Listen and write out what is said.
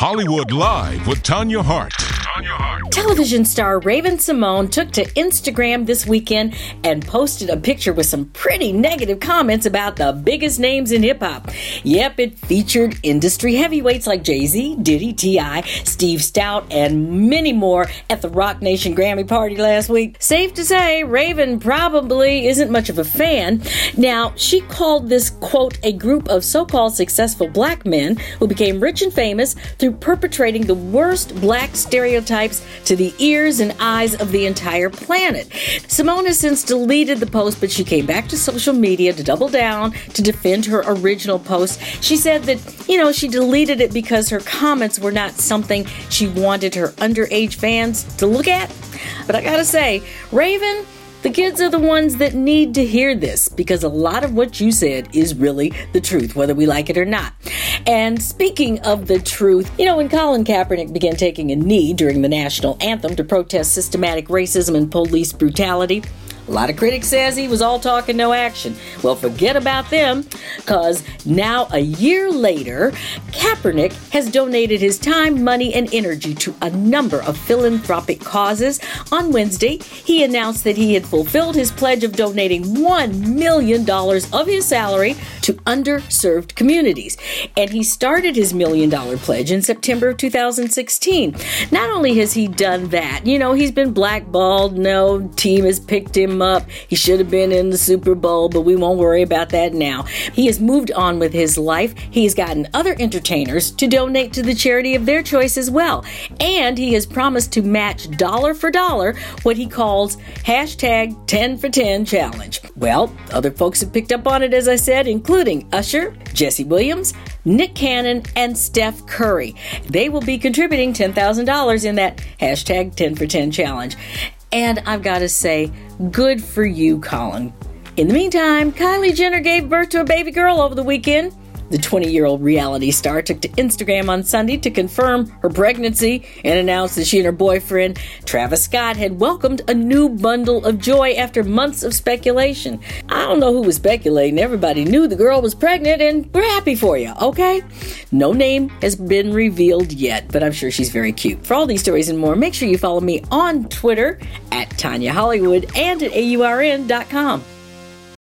Hollywood Live with Tanya Hart. Television star Raven-Symoné took to Instagram this weekend and posted a picture with some pretty negative comments about the biggest names in hip-hop. Yep, it featured industry heavyweights like Jay-Z, Diddy, T.I., Steve Stout, and many more at the Rock Nation Grammy party last week. Safe to say, Raven probably isn't much of a fan. Now, she called this, quote, a group of so-called successful black men who became rich and famous through perpetrating the worst black stereotypes to the ears and eyes of the entire planet. Symoné has since deleted the post, but she came back to social media to double down to defend her original post. She said that, she deleted it because her comments were not something she wanted her underage fans to look at. But I gotta say, Raven, the kids are the ones that need to hear this because a lot of what you said is really the truth, whether we like it or not. And speaking of the truth, when Colin Kaepernick began taking a knee during the national anthem to protest systematic racism and police brutality, a lot of critics says he was all talk and no action. Well, forget about them, because now a year later, Kaepernick has donated his time, money, and energy to a number of philanthropic causes. On Wednesday, he announced that he had fulfilled his pledge of donating $1 million of his salary to underserved communities. And he started his $1 million pledge in September of 2016. Not only has he done that, he's been blackballed. No team has picked him up. He should have been in the Super Bowl, but we won't worry about that now. He has moved on with his life. He's gotten other entertainers to donate to the charity of their choice as well. And he has promised to match dollar for dollar what he calls hashtag 10 for 10 challenge. Well, other folks have picked up on it, as I said, including Usher, Jesse Williams, Nick Cannon, and Steph Curry. They will be contributing $10,000 in that hashtag 10 for 10 challenge. And I've got to say, good for you, Colin. In the meantime, Kylie Jenner gave birth to a baby girl over the weekend. The 20-year-old reality star took to Instagram on Sunday to confirm her pregnancy and announced that she and her boyfriend, Travis Scott, had welcomed a new bundle of joy after months of speculation. I don't know who was speculating. Everybody knew the girl was pregnant, and we're happy for you, okay? No name has been revealed yet, but I'm sure she's very cute. For all these stories and more, make sure you follow me on Twitter at Tanya Hollywood and at AURN.com.